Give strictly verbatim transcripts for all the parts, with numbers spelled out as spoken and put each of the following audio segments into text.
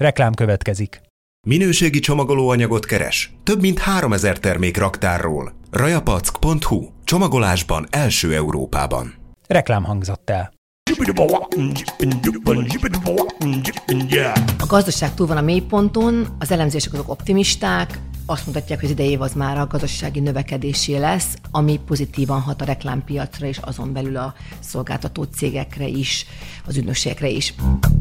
Reklám következik. Minőségi csomagolóanyagot keres? Több mint háromezer termék raktárról. rajapack pont hu. Csomagolásban első Európában. Reklám hangzott el. A gazdaság túl van a mélyponton, az elemzések azok optimisták, azt mutatják, hogy az idei év az már a gazdasági növekedésé lesz, ami pozitívan hat a reklámpiacra és azon belül a szolgáltató cégekre is, az ügynökségekre is.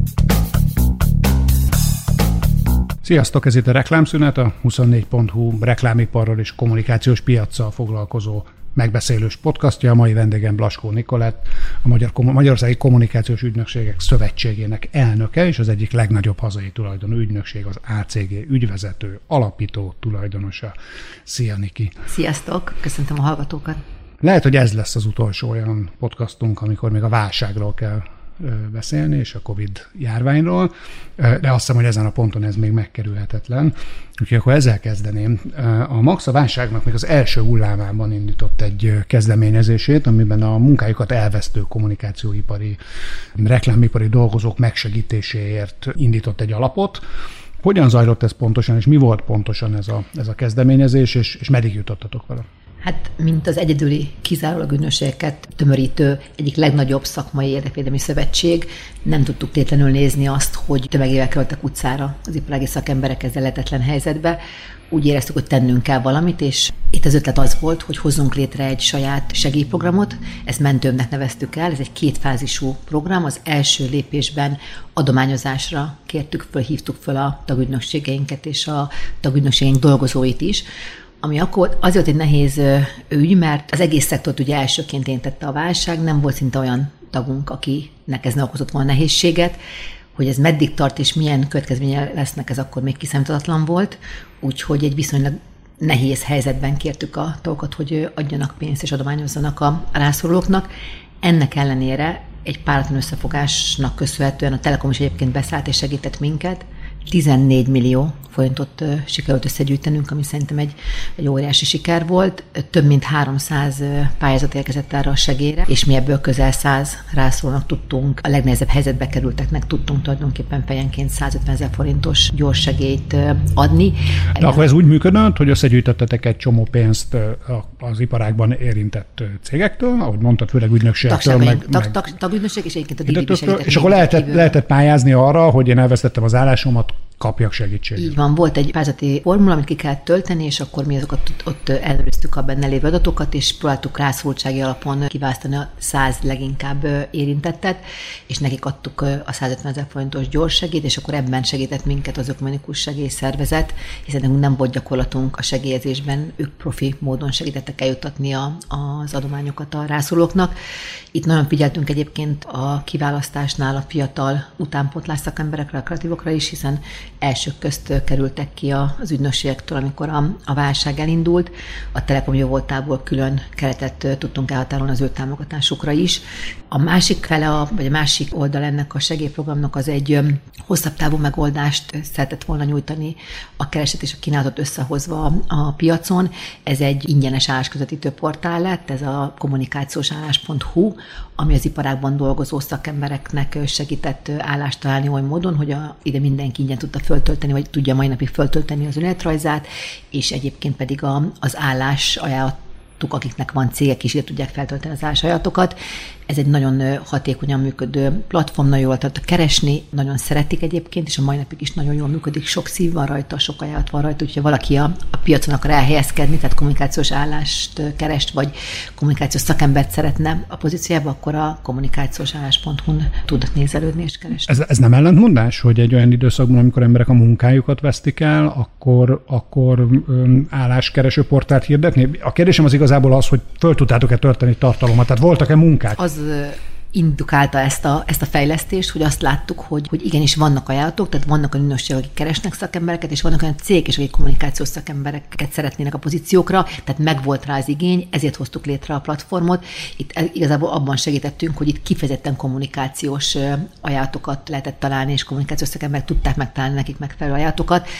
Sziasztok, ez itt a Reklámszünet, a huszonnégy pont hu reklámiparral és kommunikációs piaccal foglalkozó megbeszélős podcastja. A mai vendégem Blaskó Nikolett, a Magyar, Magyarországi Kommunikációs Ügynökségek Szövetségének elnöke, és az egyik legnagyobb hazai tulajdonú ügynökség, az á cé gé ügyvezető, alapító tulajdonosa. Szia, Niki! Sziasztok, köszöntöm a hallgatókat! Lehet, hogy ez lesz az utolsó olyan podcastunk, amikor még a válságról kell beszélni, és a Covid járványról, de azt hiszem, hogy ezen a ponton ez még megkerülhetetlen. Úgyhogy akkor ezzel kezdeném. A Max a válságnak még az első hullámában indított egy kezdeményezését, amiben a munkájukat elvesztő kommunikációipari, reklámipari dolgozók megsegítéséért indított egy alapot. Hogyan zajlott ez pontosan, és mi volt pontosan ez a, ez a kezdeményezés, és, és meddig jutottatok vele? Hát, mint az egyedüli kizárólag ügynökségeket tömörítő egyik legnagyobb szakmai érdekvédelmi szövetség, nem tudtuk tétlenül nézni azt, hogy tömegével kerültek utcára az iparági szakemberek ezzel lehetetlen helyzetbe. Úgy éreztük, hogy tennünk kell valamit, és itt az ötlet az volt, hogy hozzunk létre egy saját segélyprogramot, ezt mentőmnek neveztük el, ez egy kétfázisú program, az első lépésben adományozásra kértük föl, hívtuk föl a tagügynökségeinket és a tagügynökségeink dolgozóit is, ami akkor azért egy nehéz ügy, mert az egész szektort ugye elsőként érintette a válság, nem volt szinte olyan tagunk, akinek ez ne okozott volna nehézséget, hogy ez meddig tart és milyen következménye lesznek, ez akkor még kiszámíthatatlan volt, úgyhogy egy viszonylag nehéz helyzetben kértük a tagokat, hogy adjanak pénzt és adományozzanak a rászorulóknak. Ennek ellenére egy páratlan összefogásnak köszönhetően a Telekom is egyébként beszállt és segített minket, tizennégy millió forintot sikerült összegyűjtenünk, ami szerintem egy, egy óriási siker volt. Több mint háromszáz pályázat érkezett erre a segélyre, és mi ebből közel száz rászorulónak tudtunk, a legnehezebb helyzetbe kerülteknek tudtunk tulajdonképpen fejenként százötvenezer forintos gyors segélyt adni. De akkor ez úgy működött, hogy összegyűjtöttetek egy csomó pénzt az iparágban érintett cégektől, ahogy mondtad, főleg ügynökségektől, meg, tag, meg tag, tagügynökség, és egyébként a dé vé bé segített. És akkor lehetett, lehetett pályázni arra, hogy én elvesztettem az állásomat, kapjak segítséget. Így van, volt egy pályázati formula, amit ki kellett tölteni, és akkor mi azokat ott ellenőriztük a benne lévő adatokat, és próbáltuk rászorultsági alapon kiválasztani a száz leginkább érintettet, és nekik adtuk a százötvenezer forintos gyors segélyt, és akkor ebben segített minket az Ökumenikus Segélyszervezet, hiszen nekünk nem volt gyakorlatunk a segélyezésben, ők profi módon segítettek eljutatni a, az adományokat a rászorulóknak. Itt nagyon figyeltünk egyébként a kiválasztásnál a fiatal utánpótlás szakemberekre, a kreatívokra is, hiszen elsők közt kerültek ki az ügynökségektől, amikor a, a válság elindult. A Telekom jó voltából külön keretet tudtunk elhatárolni az ő támogatásukra is. A másik fele, a, vagy a másik oldal ennek a segélyprogramnak az egy hosszabb távú megoldást szeretett volna nyújtani a kereset és a kínálatot összehozva a, a piacon. Ez egy ingyenes állásközvetítő portál lett, ez a kommunikációs állás pont hu, ami az iparágban dolgozó szakembereknek segített állást találni oly módon, hogy a, ide mindenki ingyen tudta föltölteni, vagy tudja mai napig föltölteni az önéletrajzát, és egyébként pedig a, az állás ajánlatuk, akiknek van cégek is, ide tudják feltölteni az állásajánlatokat. Ez egy nagyon hatékonyan működő platform, nagyon jól tudta keresni, nagyon szeretik egyébként, és a mai napig is nagyon jól működik, sok szív van rajta, sok ajánlat van rajta, úgyhogy valaki a, a piacon akar elhelyezkedni, tehát kommunikációs állást keres, vagy kommunikációs szakembert szeretne a pozíciójába, akkor a kommunikációs állás pont hu-n tud nézelődni és keresni. Ez, ez nem ellentmondás, hogy egy olyan időszakban, amikor emberek a munkájukat vesztik el, akkor, akkor um, álláskereső portált hirdetni? A kérdésem az igazából az, hogy föl tudtátok-e tölteni tartalomat, tehát voltak-e munkák? Az indukálta ezt a, ezt a fejlesztést, hogy azt láttuk, hogy, hogy igenis vannak ajánlatok, tehát vannak olyan ügynökségek, akik keresnek szakembereket, és vannak olyan cégek is, akik kommunikációs szakembereket szeretnének a pozíciókra, tehát megvolt rá az igény, ezért hoztuk létre a platformot. Itt igazából abban segítettünk, hogy itt kifejezetten kommunikációs ajánlatokat lehetett találni, és kommunikációs szakemberek tudták megtalálni nekik megfelelő ajánlatokat.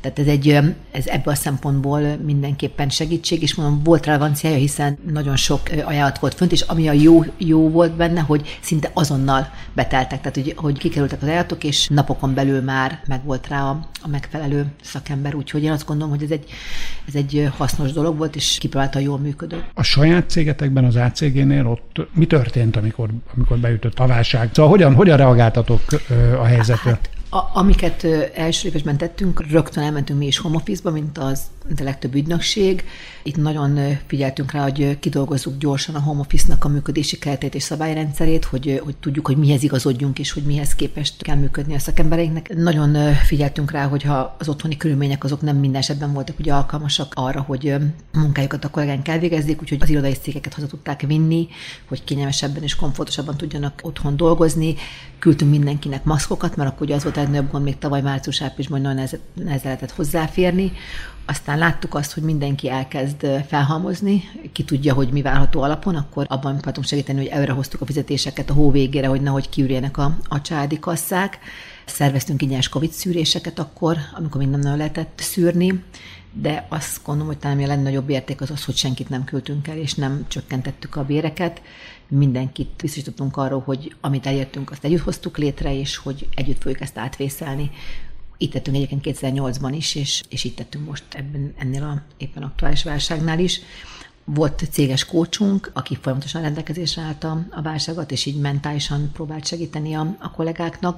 Tehát ez, egy, ez ebből a szempontból mindenképpen segítség, és mondom, volt relevanciája, hiszen nagyon sok ajánlat volt fönt, és ami a jó, jó volt benne, hogy szinte azonnal beteltek, tehát hogy, hogy kikerültek az ajánlatok, és napokon belül már megvolt rá a, a megfelelő szakember, úgyhogy én azt gondolom, hogy ez egy, ez egy hasznos dolog volt, és kipróbáltan jól működő. A saját cégetekben, az á cé gé-nél ott mi történt, amikor, amikor beütött a válság? Szóval hogyan, hogyan reagáltatok a helyzetre? Hát, A, amiket első lépésben tettünk, rögtön elmentünk mi is home office-ba, mint az de legtöbb ügynökség. Itt nagyon figyeltünk rá, hogy kidolgozzuk gyorsan a home office-nak a működési keretét és szabályrendszerét, hogy, hogy tudjuk, hogy mihez igazodjunk, és hogy mihez képest kell működni a szakembereinknek. Nagyon figyeltünk rá, hogyha az otthoni körülmények azok nem minden esetben voltak ugye alkalmasak arra, hogy a munkájukat a kollégánk elvégezzék, úgyhogy az irodai székeket haza tudták vinni, hogy kényelmesebben és komfortosabban tudjanak otthon dolgozni. Küldtünk mindenkinek maszkokat, mert akkor ugye az volt a legnagyobb gond még tavaly március-áprilisban, hogy nagyon nehezen lehetett hozzáférni. Aztán láttuk azt, hogy mindenki elkezd felhalmozni, ki tudja, hogy mi várható alapon, akkor abban próbáltunk segíteni, hogy előre hoztuk a fizetéseket a hó végére, hogy nehogy kiürjenek a, a családi kasszák. Szerveztünk ingyenes Covid szűréseket akkor, amikor még nem nagyon lehetett szűrni, de azt gondolom, hogy talán a legnagyobb érték az az, hogy senkit nem küldtünk el, és nem csökkentettük a béreket. Mindenkit biztosítottunk arról, hogy amit elértünk, azt együtt hoztuk létre, és hogy együtt fogjuk ezt átvészelni. Itt tettünk egyébként kétezer-nyolcban is, és, és itt tettünk most ebben, ennél a éppen aktuális válságnál is. Volt céges kócsunk, aki folyamatosan rendelkezésre állt a, a válságot, és így mentálisan próbált segíteni a, a kollégáknak.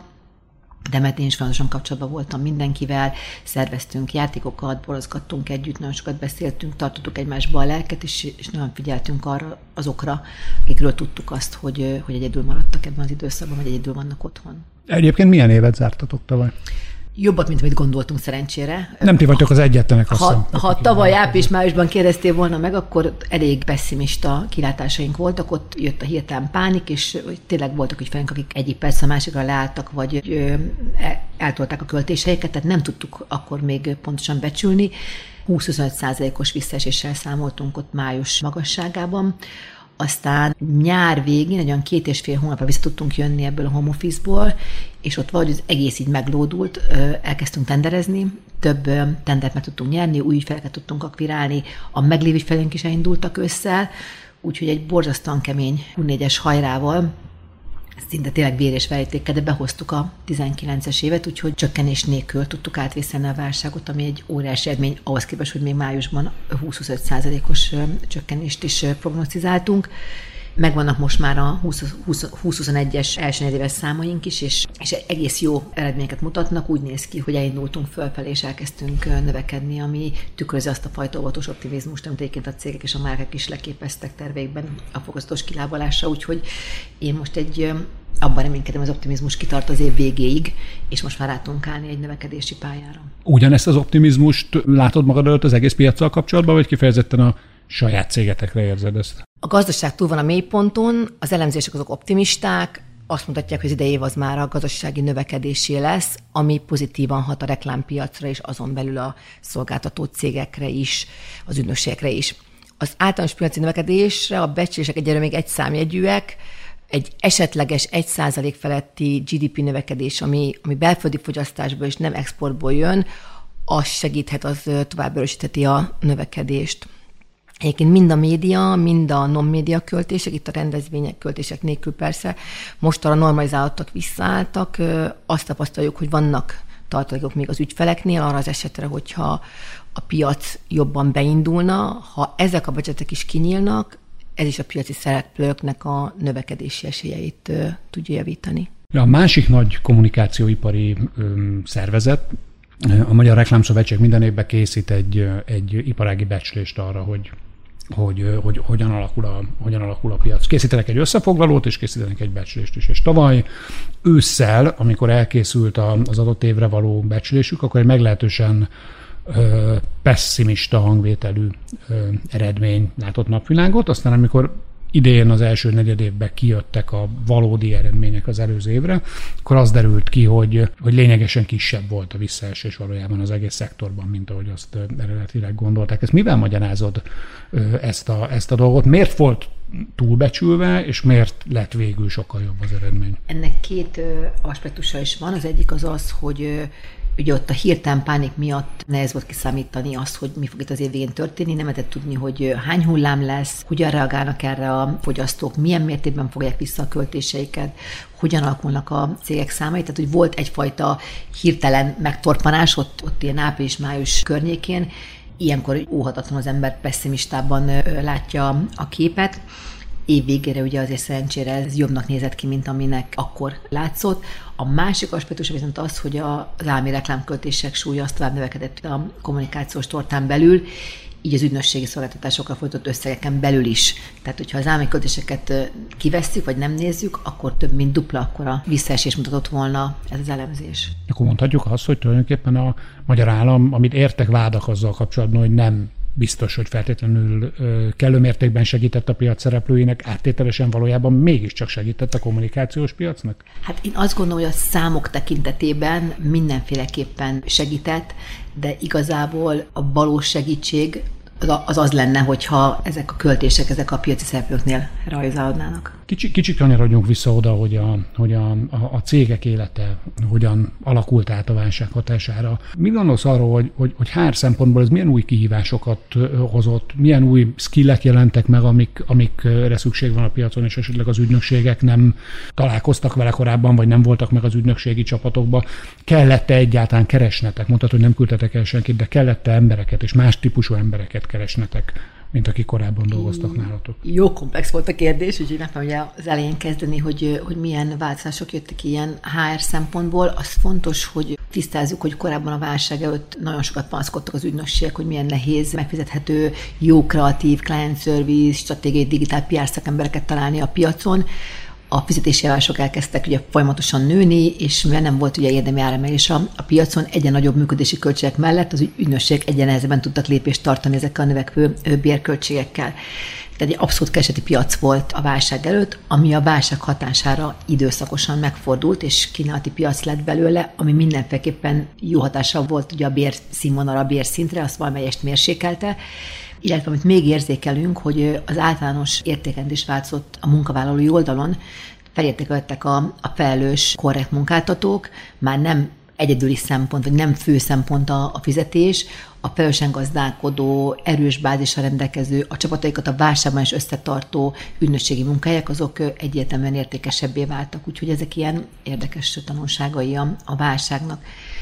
De mert én is folyamatosan kapcsolatban voltam mindenkivel, szerveztünk játékokat, borozgattunk együtt, nagyon sokat beszéltünk, tartottuk egymásba a lelket, és, és nagyon figyeltünk arra azokra, akikről tudtuk azt, hogy, hogy egyedül maradtak ebben az időszakban, vagy egyedül vannak otthon. Egyébként milyen évet zártatok tavaly? Jobbat, mint amit gondoltunk szerencsére. Nem ti vagytok az egyetlenek, azt Ha, ha tavaly április-májusban kérdeztél volna meg, akkor elég pessimista kilátásaink voltak, ott jött a hirtelen pánik, és tényleg voltak ügyfeleink, akik egyik perc a másikra leálltak, vagy ö, eltolták a költéseiket, tehát nem tudtuk akkor még pontosan becsülni. húsz-huszonöt százalékos visszaeséssel számoltunk ott május magasságában. Aztán nyár végén, egy olyan két és fél hónapra vissza tudtunk jönni ebből a home office-ból, és ott valahogy az egész így meglódult, elkezdtünk tenderezni, több tendert meg tudtunk nyerni, új ügyfeleket tudtunk akvirálni, a meglévő ügyfeleink is elindultak össze, úgyhogy egy borzasztóan kemény hú négyes hajrával, szinte tényleg vér és verejtékkel, de behoztuk a tizenkilences évet, úgyhogy csökkenés nélkül tudtuk átvészelni a válságot, ami egy óriási eredmény, ahhoz képest, hogy még májusban húsz-huszonöt százalékos csökkenést is prognosztizáltunk. Megvannak most már a húsz-huszonegyes első negyedéves számaink is, és, és egész jó eredményeket mutatnak. Úgy néz ki, hogy elindultunk fölfelé, és elkezdtünk növekedni, ami tükrözi azt a fajta óvatos optimizmust, amit egyébként a cégek és a márkák is leképeztek terveikben a fokozatos kilábalásra. Úgyhogy én most egy abban reménykedem, az optimizmus kitart az év végéig, és most már rá tudunk állni egy növekedési pályára. Ugyanezt az optimizmust látod magad előtt az egész piaccal kapcsolatban, vagy kifejezetten a saját cégetekre érzed ezt? A gazdaság túl van a mélyponton, az elemzések azok optimisták, azt mutatják, hogy az idei év az már a gazdasági növekedésé lesz, ami pozitívan hat a reklámpiacra és azon belül a szolgáltató cégekre is, az ügynökségekre is. Az általános piaci növekedésre a becslések egyelőre még egy számjegyűek, egy esetleges egy százalék feletti gé dé pé növekedés, ami, ami belföldi fogyasztásból és nem exportból jön, az segíthet, az tovább erősítheti a növekedést. Egyébként mind a média, mind a non-média költések, itt a rendezvények költések nélkül persze, mostanra normalizáltak, visszaálltak. Azt tapasztaljuk, hogy vannak tartalékok még az ügyfeleknél arra az esetre, hogyha a piac jobban beindulna. Ha ezek a budgetek is kinyílnak, ez is a piaci szereplőknek a növekedési esélyeit tudja javítani. A másik nagy kommunikációipari szervezet, a Magyar Reklámszövetség minden évben készít egy, egy iparági becslést arra, hogy, hogy, hogy hogyan, alakul a, hogyan alakul a piac. Készítenek egy összefoglalót, és készítenek egy becslést is. És tavaly ősszel, amikor elkészült az adott évre való becslésük, akkor egy meglehetősen ö, pessimista hangvételű ö, eredmény látott napvilágot. Aztán amikor idén az első negyed évben kijöttek a valódi eredmények az előző évre, akkor az derült ki, hogy, hogy lényegesen kisebb volt a visszaesés valójában az egész szektorban, mint ahogy azt eredetileg gondolták. Ezt mivel magyarázod ezt a, ezt a dolgot? Miért volt túlbecsülve, és miért lett végül sokkal jobb az eredmény? Ennek két aspektusa is van. Az egyik az az, hogy Ugye ott a hirtelen pánik miatt nehéz volt kiszámítani azt, hogy mi fog itt az év végén történni, nem lehetett tudni, hogy hány hullám lesz, hogyan reagálnak erre a fogyasztók, milyen mértékben fogják vissza a költéseiket, hogyan alakulnak a cégek számai. Tehát, hogy volt egyfajta hirtelen megtorpanás ott, ott ilyen április-május környékén. Ilyenkor óhatatlan az ember pessimistában látja a képet. Év végére ugye azért szerencsére ez jobbnak nézett ki, mint aminek akkor látszott. A másik aspektus viszont az, hogy az állami reklámköltések súlya az tovább növekedett a kommunikációs tortán belül, így az ügynökségi szolgáltatásokra folytott összegeken belül is. Tehát, hogyha az állami költéseket kivesszük, vagy nem nézzük, akkor több mint dupla akkora visszaesés mutatott volna ez az elemzés. Akkor mondhatjuk azt, hogy tulajdonképpen a magyar állam, amit értek vádak azzal kapcsolatban, hogy nem biztos, hogy feltétlenül kellő mértékben segített a piac szereplőinek, áttételesen valójában mégiscsak segített a kommunikációs piacnak? Hát én azt gondolom, hogy a számok tekintetében mindenféleképpen segített, de igazából a valós segítség az az lenne, hogyha ezek a költések, ezek a piaci szereplőknél rajzolódnának. Kicsi, kicsit kanyarodjunk vissza oda, hogy, a, hogy a, a, a cégek élete hogyan alakult át a válság hatására. Mi gondolsz arról, hogy, hogy, hogy há er szempontból ez milyen új kihívásokat hozott, milyen új skillek jelentek meg, amik, amikre szükség van a piacon, és esetleg az ügynökségek nem találkoztak vele korábban, vagy nem voltak meg az ügynökségi csapatokba. Kellett-e egyáltalán keresnetek? Mondtad, hogy nem küldtetek el senkit, de kellett-e embereket, és más típusú embereket keresnetek, mint akik korábban dolgoztak nálatok? Jó komplex volt a kérdés, úgyhogy meg kell az elején kezdeni, hogy, hogy milyen változások jöttek ilyen há er szempontból. Az fontos, hogy tisztázzuk, hogy korábban a válság előtt nagyon sokat panaszkodtak az ügynökségek, hogy milyen nehéz, megfizethető, jó kreatív, client service, stratégiai, digitál pé er szakembereket találni a piacon. A fizetési elvárások elkezdtek ugye folyamatosan nőni, és mivel nem volt ugye érdemi áremelés a, a piacon, egyre nagyobb működési költségek mellett az ügynökségek egyre nehezebben tudtak lépést tartani ezekkel a növekvő bérköltségekkel. Tehát egy abszolút kereseti piac volt a válság előtt, ami a válság hatására időszakosan megfordult, és kínálati piac lett belőle, ami mindenféleképpen jó hatással volt ugye a bérszínvonalra, a bérszintre, azt valamelyest mérsékelte, illetve amit még érzékelünk, hogy az általános értékelés változott a munkavállalói oldalon, felértékeltek a, a felelős, korrekt munkáltatók, már nem egyedüli szempont, vagy nem fő szempont a, a fizetés, a felelősen gazdálkodó, erős bázissal rendelkező, a csapataikat a válságban is összetartó ügynökségi munkahelyek, azok egyértelműen értékesebbé váltak, úgyhogy ezek ilyen érdekes tanulságai a, a válságnak.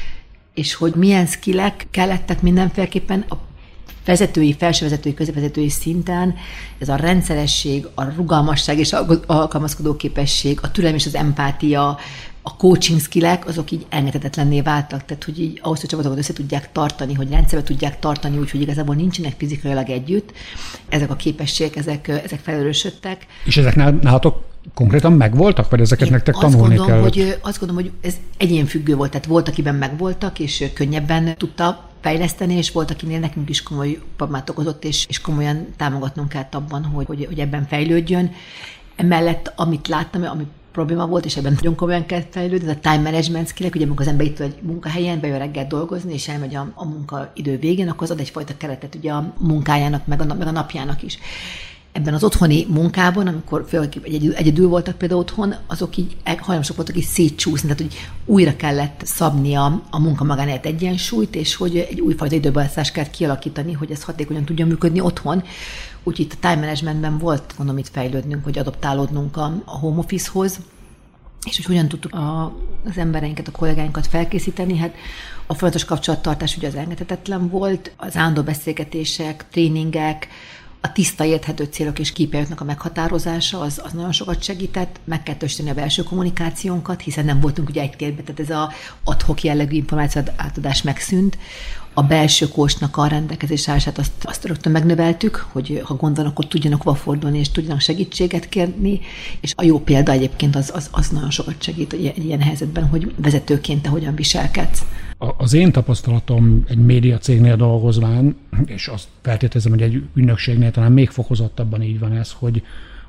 És hogy milyen skillek kellettek mindenféleképpen a vezetői, felsővezetői, középvezetői szinten, ez a rendszeresség, a rugalmasság és a alkalmazkodó képesség, a türelem és az empátia, a coaching skillek, azok így elengedhetetlenné váltak, tehát hogy így ahhoz, hogy csapatokat össze tudják tartani, hogy rendszerbe tudják tartani, úgyhogy igazából nincsenek fizikailag együtt, ezek a képességek, ezek, ezek felerősödtek. És ezek nálatok konkrétan megvoltak, vagy ezeket Én nektek tanulni gondolom, kellett? Hogy, azt gondolom, hogy ez egyénfüggő volt, tehát volt, akiben megvoltak, és könnyebben tudta fejleszteni, és volt, akinél nekünk is komoly problémát okozott, és, és komolyan támogatnunk kellett abban, hogy, hogy, hogy ebben fejlődjön. Emellett, amit láttam, ami probléma volt, és ebben nagyon komolyan kell fejlődni, ez a time management skillek, ugye amikor az ember itt egy munkahelyen, bejön reggel dolgozni, és elmegy a, a munkaidő végén, akkor az ad egyfajta keretet ugye a munkájának, meg a, meg a napjának is. Ebben az otthoni munkában, amikor egyedül, egyedül voltak például otthon, azok így hajlamosak voltak így szétcsúszni, tehát hogy újra kellett szabni a, a munka magánélet egyensúlyt, és hogy egy újfajta időbeosztást kell kialakítani, hogy ez hatékonyan tudjon működni otthon. Úgyhogy itt a time managementben volt, mondom, itt fejlődnünk, hogy adaptálódnunk a, a home office-hoz, és hogy hogyan tudtuk a, az embereinket, a kollégáinkat felkészíteni. Hát a folyamatos kapcsolattartás ugye az engedhetetlen volt, az állandó beszélgetések, tréningek, a tiszta, érthető célok és képeljüknek a meghatározása, az, az nagyon sokat segített, meg kell tösteni a belső kommunikációnkat, hiszen nem voltunk ugye egy térben, tehát ez a ad-hoc jellegű információ átadás megszűnt. A belső kósnak a rendelkezés állását azt, azt rögtön megnöveltük, hogy ha gond van, akkor tudjanak hova fordulni, és tudjanak segítséget kérni, és a jó példa egyébként az, az, az nagyon sokat segít egy ilyen helyzetben, hogy vezetőként te hogyan viselkedsz. Az én tapasztalatom egy média cégnél dolgozván, és azt feltételezem, hogy egy ügynökségnél talán még fokozottabban így van ez, hogy,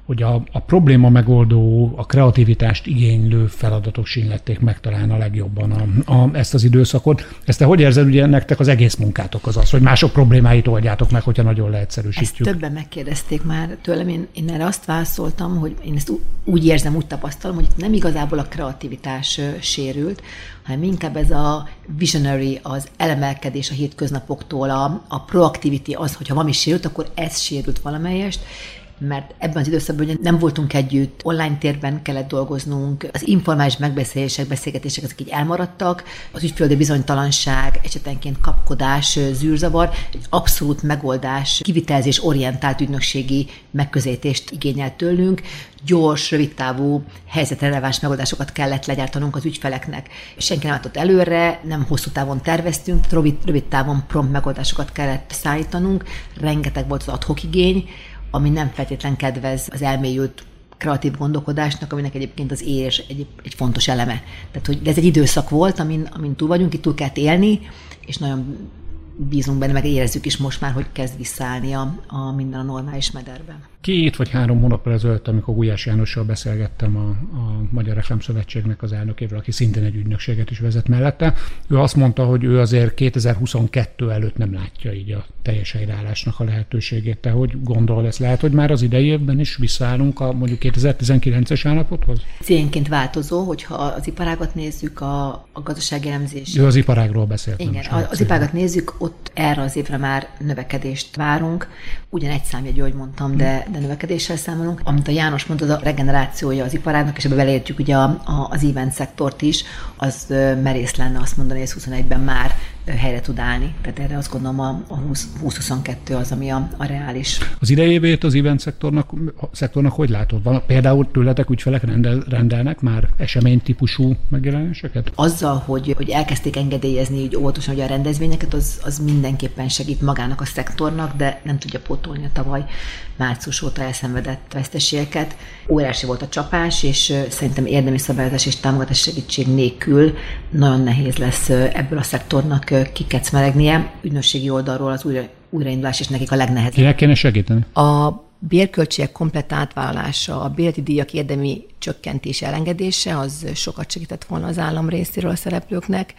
hogy a, a probléma megoldó, a kreativitást igénylő feladatok sínlették meg talán a legjobban a, a, ezt az időszakot. Ezt te hogy érzed, ugye nektek az egész munkátok az az, hogy mások problémáit oldjátok meg, hogyha nagyon leegyszerűsítjük? Ezt többen megkérdezték már tőlem, én, én erre azt válaszoltam, hogy én ezt úgy érzem, úgy tapasztalom, hogy itt nem igazából a kreativitás sérült, hanem inkább ez a visionary, az elemelkedés a hétköznapoktól, a, a proactivity, az, hogyha valami sérült, akkor ez sérült valamelyest, mert ebben az időszakban nem voltunk együtt, online térben kellett dolgoznunk, az informális megbeszélések, beszélgetések ezek így elmaradtak, az ügyféldi bizonytalanság, esetenként kapkodás, zűrzavar, egy abszolút megoldás, kivitelezés orientált ügynökségi megközelítést igényelt tőlünk, gyors, rövidtávú, helyzetreleváns megoldásokat kellett legyártanunk az ügyfeleknek. Senki nem látott előre, nem hosszú távon terveztünk, rövid, rövid távon prompt megoldásokat kellett szállítanunk, rengeteg volt az ad hoc igény, ami nem feltétlen kedvez az elmélyült kreatív gondolkodásnak, aminek egyébként az érés egy, egy fontos eleme. Tehát, hogy ez egy időszak volt, amin, amin túl vagyunk, itt túl kellett élni, és nagyon bízunk benne, meg érezzük is most már, hogy kezd visszaállni a, a minden a normális mederben. Két vagy három hónappal ezelőtt, amikor Gulyás Jánossal beszélgettem a, a Magyar Reklámszövetségnek az elnökével, aki szintén egy ügynökséget is vezet mellette, ő azt mondta, hogy ő azért kétezer-huszonkettő előtt nem látja így a teljes helyreállásnak a lehetőségét. Te hogy gondolod, ez lehet, hogy már az idei évben is visszaállunk a mondjuk kétezer-tizenkilences állapothoz? Cénként változó, hogyha az iparágat nézzük, a, a gazdasági elemzés. Ő az iparágról beszélt. Igen, az, az iparágat nézzük, ott erre az évre már növekedést várunk. Ugyan egy számjegy, ahogy mondtam, de, de növekedéssel számolunk. Amit a János mondta, az a regenerációja az iparágnak, és ebbe beleértjük ugye a, a, az event szektort is, az merész lenne azt mondani, hogy ez huszonegyben már helyre tud állni. Tehát erre azt gondolom a, a húsz-huszonkettő az, ami a, a reális. Az idejévét az event szektornak, szektornak hogy látod? Van, például tőletek ügyfelek rendel, rendelnek már eseménytípusú megjelenéseket? Azzal, hogy, hogy elkezdték engedélyezni így óvatosan hogy a rendezvényeket, az, az mindenképpen segít magának a szektornak, de nem tudja pótolni a tavaly március óta elszenvedett veszteségeket. Óriási volt a csapás, és szerintem érdemi szabályozás és támogatás segítség nélkül nagyon nehéz lesz ebből a szektornak kikecmeregnie. Ügynökségi oldalról az újra, újraindulás is nekik a legnehezebb. Kinek kéne segíteni? A bérköltségek komplett átvállalása, a bérleti díjak érdemi csökkentés elengedése, az sokat segített volna az állam részéről a szereplőknek.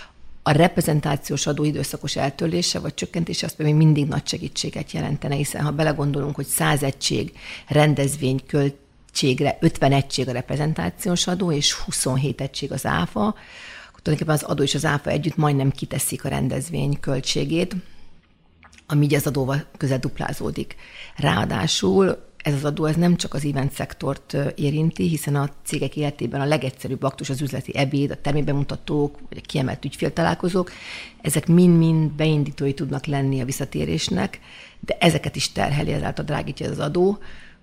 A reprezentációs adó időszakos eltörlése vagy csökkentése az még mindig nagy segítséget jelentene, hiszen ha belegondolunk, hogy száz egység rendezvény költségre ötven egység a reprezentációs adó és huszonhét egység az áfa, akkor tulajdonképpen az adó és az áfa együtt majdnem kiteszik a rendezvény költségét, ami így az adóval közel duplázódik. Ráadásul ez az adó ez nem csak az event szektort érinti, hiszen a cégek életében a legegyszerűbb aktus az üzleti ebéd, a termékbemutatók, vagy a kiemelt ügyféltalálkozók, ezek mind-mind beindítói tudnak lenni a visszatérésnek, de ezeket is terheli, ezáltal drágítja ez az adó.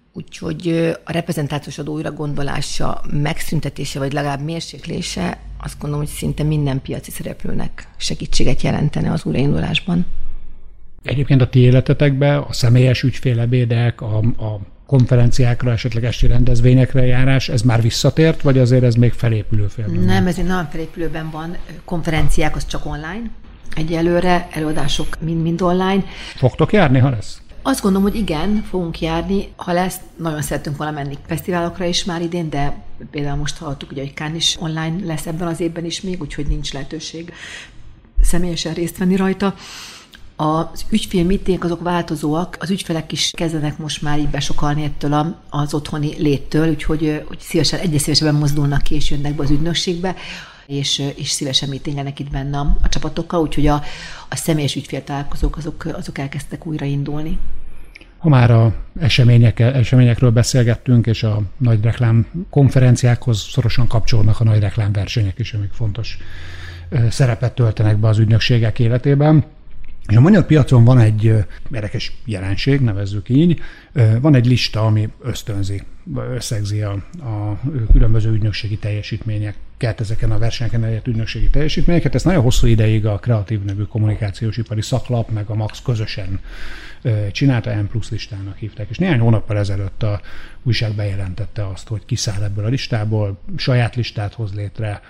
Úgyhogy a reprezentációs adó újra gondolása, megszüntetése, vagy legalább mérséklése, azt gondolom, hogy szinte minden piaci szereplőnek segítséget jelentene az újraindulásban. Egyébként a ti életetekben a személyes ügyfélebédek, a, a konferenciákra, esetleg esti rendezvényekre járás, ez már visszatért, vagy azért ez még felépülő félben? Nem, ez egy nagyon felépülőben van. Konferenciák az csak online. Egyelőre előadások mind-mind online. Fogtok járni, ha lesz? Azt gondolom, hogy igen, fogunk járni. Ha lesz, nagyon szeretünk volna menni fesztiválokra is már idén, de például most hallottuk, ugye, hogy Cannes is online lesz ebben az évben is még, úgyhogy nincs lehetőség személyesen részt venni rajta. Az ügyfélmeetingek azok változóak, az ügyfelek is kezdenek most már így besokalni ettől az otthoni léttől, úgyhogy hogy szívesen, egyre szívesebben mozdulnak ki és jönnek be az ügynökségbe, és, és szívesen meetingelnek itt benne a, a csapatokkal, úgyhogy a, a személyes ügyféltalálkozók azok, azok elkezdtek újraindulni. Ha már a események, eseményekről beszélgettünk, és a nagy reklám konferenciákhoz szorosan kapcsolódnak a nagy reklámversenyek is, amik fontos szerepet töltenek be az ügynökségek életében. És a magyar piacon van egy érdekes jelenség, nevezzük így, van egy lista, ami ösztönzi, összegzi a, a különböző ügynökségi teljesítményeket, ezeken a versenyeken elért ügynökségi teljesítményeket. Ezt nagyon hosszú ideig a Kreatív nevű kommunikációs ipari szaklap, meg a Max közösen csinálta, M plusz listának hívták. És néhány hónappal ezelőtt a újság bejelentette azt, hogy kiszáll ebből a listából, saját listát hoz létre,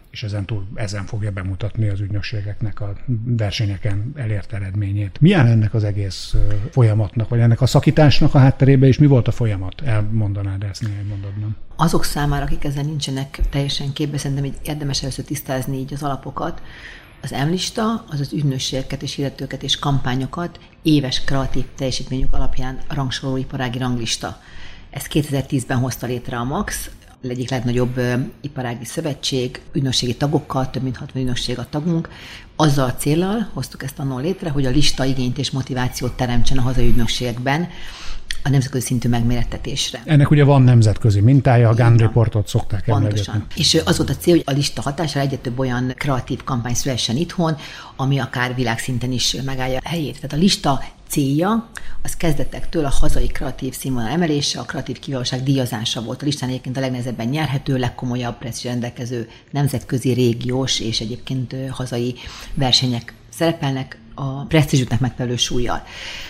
és ezen túl ezen fogja bemutatni az ügynökségeknek a versenyeken elért eredményét. Milyen ennek az egész folyamatnak, vagy ennek a szakításnak a hátterében, és mi volt a folyamat? Elmondanád ezt néhány mondatban? Azok számára, akik ezzel nincsenek teljesen képbe, szerintem így érdemes először tisztázni így az alapokat. Az M-lista az az ügynökségeket és hirdetőket és kampányokat éves kreatív teljesítményük alapján rangsoroló iparági ranglista. Ezt kétezer-tízben hozta létre a MAX, egyik legnagyobb ö, iparági szövetség, ügynökségi tagokkal, több mint hatvan ügynökség a tagunk. Azzal a céllal hoztuk ezt annól létre, hogy a lista igényt és motivációt teremtsen a hazai ügynökségekben a nemzetközi szintű megmérettetésre. Ennek ugye van nemzetközi mintája, a Gunn Reportot szokták emlegetni. És az volt a cél, hogy a lista hatására egyre több olyan kreatív kampány szülessen itthon, ami akár világszinten is megállja a helyét. Tehát a lista célja az kezdetektől a hazai kreatív színvonal emelése, a kreatív kiválóság díjazása volt. A listán egyébként a legnehezebben nyerhető, legkomolyabb presztízsel rendelkező nemzetközi, régiós és egyébként hazai versenyek szerepelnek a presztízsüknek megfelelő súllyal.